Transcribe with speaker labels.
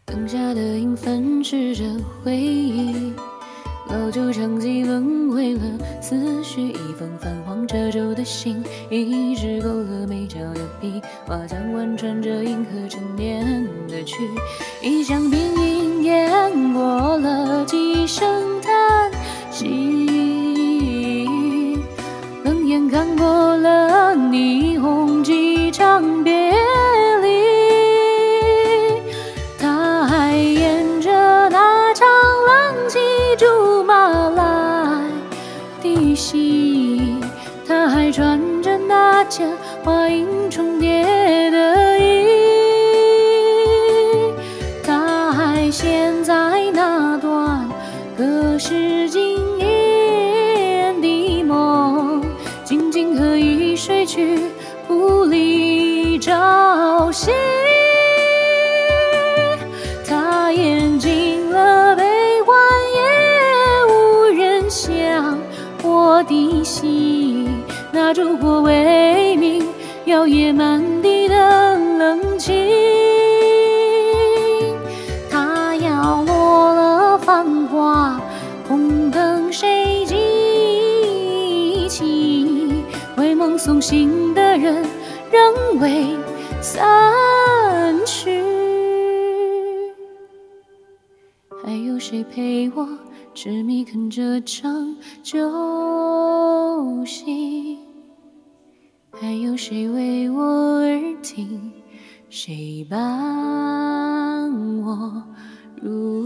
Speaker 1: 灯下的影粉饰着回忆，老旧长期轮回了思绪，一封泛黄褶皱的信，一支勾勒眉角的笔，画将贯穿着银河陈年的曲，一箱冰饮演过了几声叹息，冷眼看过了霓虹几场别离，他还演着那场浪迹竹马来的戏，他还穿着那件花影重叠的衣，他还陷在那段隔世经年的梦，静静喝一睡去，不离朝夕。他演尽了悲欢，也无人想我的戏，那烛火微明，摇曳满地的冷清。他摇落了繁华，红灯谁记起？为梦送行的人仍未散去。还有谁陪我痴迷看这场旧戏？还有谁为我而听？谁伴我入